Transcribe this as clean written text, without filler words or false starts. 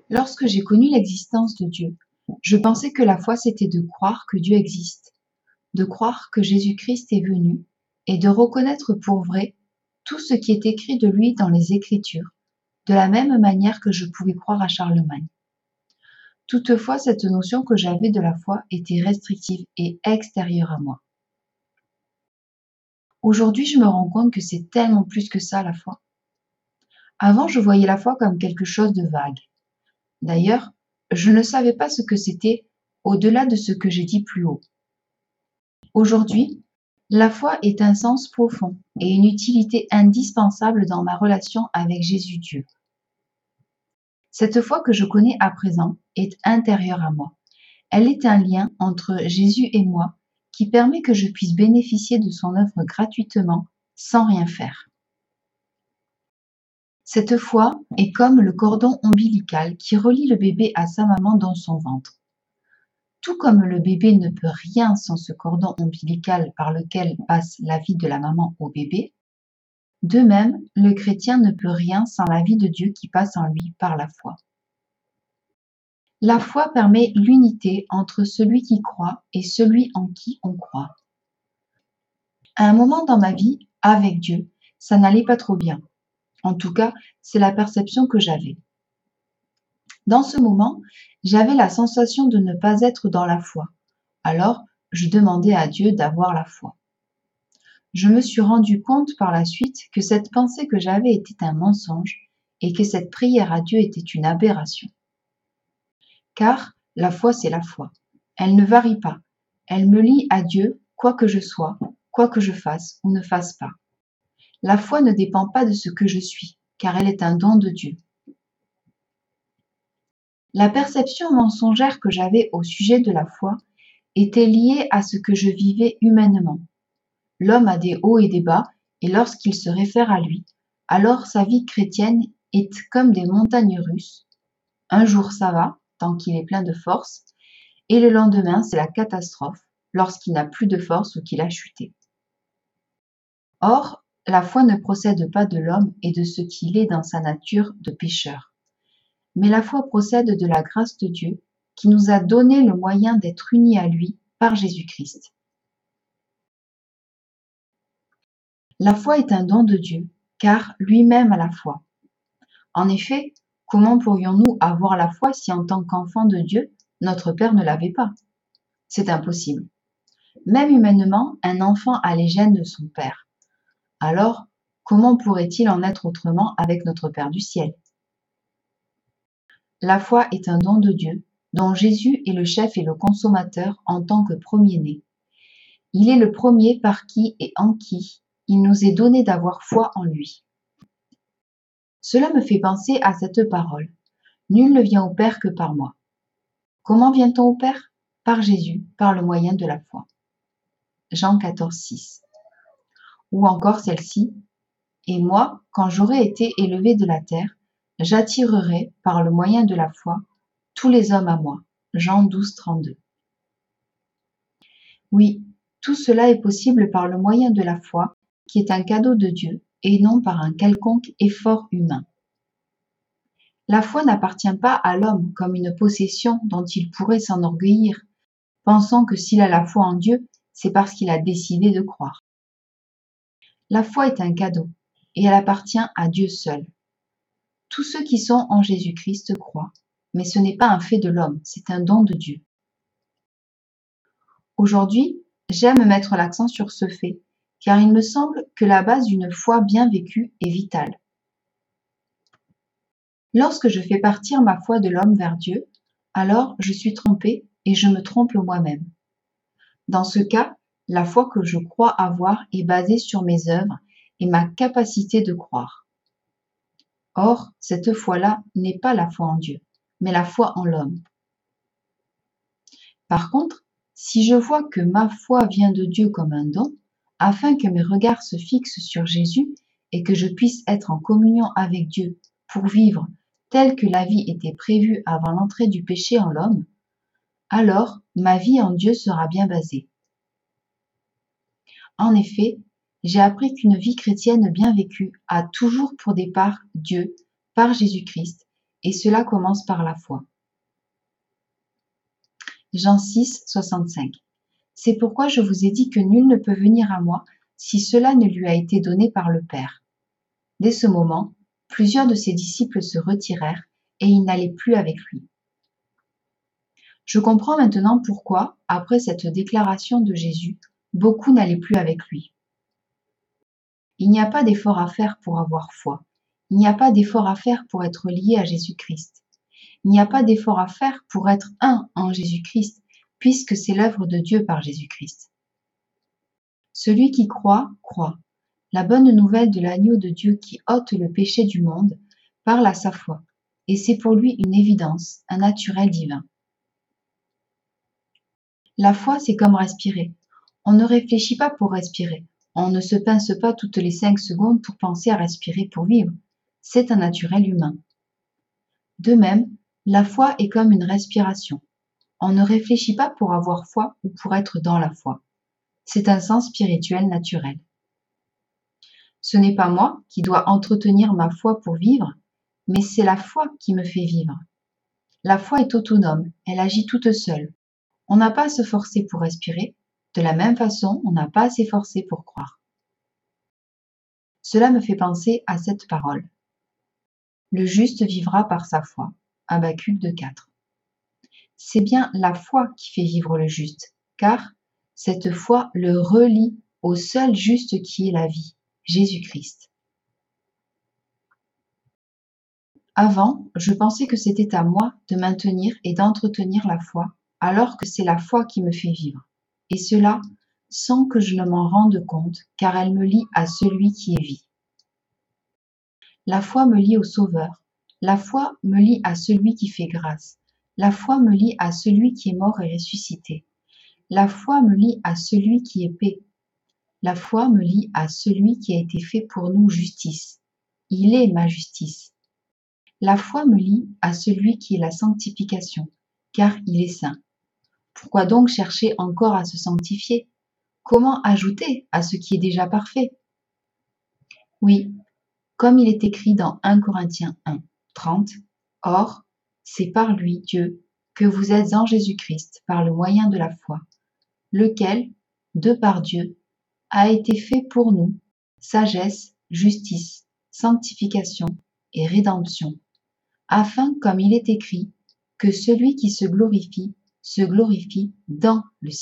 Lorsque j'ai connu l'existence de Dieu, je pensais que la foi c'était de croire que Dieu existe, de croire que Jésus-Christ est venu et de reconnaître pour vrai tout ce qui est écrit de lui dans les Écritures, de la même manière que je pouvais croire à Charlemagne. Toutefois, cette notion que j'avais de la foi était restrictive et extérieure à moi. Aujourd'hui, je me rends compte que c'est tellement plus que ça la foi. Avant, je voyais la foi comme quelque chose de vague. D'ailleurs, je ne savais pas ce que c'était au-delà de ce que j'ai dit plus haut. Aujourd'hui, la foi est un sens profond et une utilité indispensable dans ma relation avec Jésus Dieu. Cette foi que je connais à présent est intérieure à moi. Elle est un lien entre Jésus et moi qui permet que je puisse bénéficier de son œuvre gratuitement sans rien faire. Cette foi est comme le cordon ombilical qui relie le bébé à sa maman dans son ventre. Tout comme le bébé ne peut rien sans ce cordon ombilical par lequel passe la vie de la maman au bébé, de même, le chrétien ne peut rien sans la vie de Dieu qui passe en lui par la foi. La foi permet l'unité entre celui qui croit et celui en qui on croit. À un moment dans ma vie, avec Dieu, ça n'allait pas trop bien. En tout cas, c'est la perception que j'avais. Dans ce moment, j'avais la sensation de ne pas être dans la foi. Alors, je demandais à Dieu d'avoir la foi. Je me suis rendu compte par la suite que cette pensée que j'avais était un mensonge et que cette prière à Dieu était une aberration. Car la foi, c'est la foi. Elle ne varie pas. Elle me lie à Dieu, quoi que je sois, quoi que je fasse ou ne fasse pas. La foi ne dépend pas de ce que je suis, car elle est un don de Dieu. La perception mensongère que j'avais au sujet de la foi était liée à ce que je vivais humainement. L'homme a des hauts et des bas, et lorsqu'il se réfère à lui, alors sa vie chrétienne est comme des montagnes russes. Un jour ça va, tant qu'il est plein de force, et le lendemain c'est la catastrophe, lorsqu'il n'a plus de force ou qu'il a chuté. Or, la foi ne procède pas de l'homme et de ce qu'il est dans sa nature de pécheur. Mais la foi procède de la grâce de Dieu qui nous a donné le moyen d'être unis à lui par Jésus-Christ. La foi est un don de Dieu, car lui-même a la foi. En effet, comment pourrions-nous avoir la foi si en tant qu'enfant de Dieu, notre Père ne l'avait pas? C'est impossible. Même humainement, un enfant a les gènes de son Père. Alors, comment pourrait-il en être autrement avec notre Père du ciel? La foi est un don de Dieu, dont Jésus est le chef et le consommateur en tant que premier-né. Il est le premier par qui et en qui il nous est donné d'avoir foi en lui. Cela me fait penser à cette parole. Nul ne vient au Père que par moi. Comment vient-on au Père? Par Jésus, par le moyen de la foi. Jean 14, 6. Ou encore celle-ci. Et moi, quand j'aurai été élevé de la terre, j'attirerai, par le moyen de la foi, tous les hommes à moi. Jean 12, 32. Oui, tout cela est possible par le moyen de la foi, qui est un cadeau de Dieu, et non par un quelconque effort humain. La foi n'appartient pas à l'homme comme une possession dont il pourrait s'enorgueillir, pensant que s'il a la foi en Dieu, c'est parce qu'il a décidé de croire. La foi est un cadeau, et elle appartient à Dieu seul. Tous ceux qui sont en Jésus-Christ croient, mais ce n'est pas un fait de l'homme, c'est un don de Dieu. Aujourd'hui, j'aime mettre l'accent sur ce fait, car il me semble que la base d'une foi bien vécue est vitale. Lorsque je fais partir ma foi de l'homme vers Dieu, alors je suis trompée et je me trompe moi-même. Dans ce cas, la foi que je crois avoir est basée sur mes œuvres et ma capacité de croire. Or, cette foi-là n'est pas la foi en Dieu, mais la foi en l'homme. Par contre, si je vois que ma foi vient de Dieu comme un don, afin que mes regards se fixent sur Jésus et que je puisse être en communion avec Dieu pour vivre telle que la vie était prévue avant l'entrée du péché en l'homme, alors ma vie en Dieu sera bien basée. En effet, j'ai appris qu'une vie chrétienne bien vécue a toujours pour départ Dieu par Jésus-Christ et cela commence par la foi. Jean 6, 65. C'est pourquoi je vous ai dit que nul ne peut venir à moi si cela ne lui a été donné par le Père. Dès ce moment, plusieurs de ses disciples se retirèrent et ils n'allaient plus avec lui. Je comprends maintenant pourquoi, après cette déclaration de Jésus, beaucoup n'allaient plus avec lui. Il n'y a pas d'effort à faire pour avoir foi. Il n'y a pas d'effort à faire pour être lié à Jésus-Christ. Il n'y a pas d'effort à faire pour être un en Jésus-Christ, puisque c'est l'œuvre de Dieu par Jésus-Christ. Celui qui croit, croit. La bonne nouvelle de l'agneau de Dieu qui ôte le péché du monde parle à sa foi, et c'est pour lui une évidence, un naturel divin. La foi, c'est comme respirer. On ne réfléchit pas pour respirer. On ne se pince pas toutes les 5 secondes pour penser à respirer pour vivre. C'est un naturel humain. De même, la foi est comme une respiration. On ne réfléchit pas pour avoir foi ou pour être dans la foi. C'est un sens spirituel naturel. Ce n'est pas moi qui dois entretenir ma foi pour vivre, mais c'est la foi qui me fait vivre. La foi est autonome, elle agit toute seule. On n'a pas à se forcer pour respirer, de la même façon, on n'a pas à s'efforcer pour croire. Cela me fait penser à cette parole. Le juste vivra par sa foi. Habacuc 2,4. C'est bien la foi qui fait vivre le juste, car cette foi le relie au seul juste qui est la vie, Jésus-Christ. Avant, je pensais que c'était à moi de maintenir et d'entretenir la foi, alors que c'est la foi qui me fait vivre, et cela sans que je ne m'en rende compte, car elle me lie à celui qui est vie. La foi me lie au Sauveur, la foi me lie à celui qui fait grâce, la foi me lie à celui qui est mort et ressuscité, la foi me lie à celui qui est paix, la foi me lie à celui qui a été fait pour nous justice. Il est ma justice. La foi me lie à celui qui est la sanctification, car il est saint. Pourquoi donc chercher encore à se sanctifier? Comment ajouter à ce qui est déjà parfait? Oui, comme il est écrit dans 1 Corinthiens 1, 30, « Or, c'est par lui, Dieu, que vous êtes en Jésus-Christ par le moyen de la foi, lequel, de par Dieu, a été fait pour nous sagesse, justice, sanctification et rédemption, afin, comme il est écrit, que celui qui se glorifie dans le Seigneur. »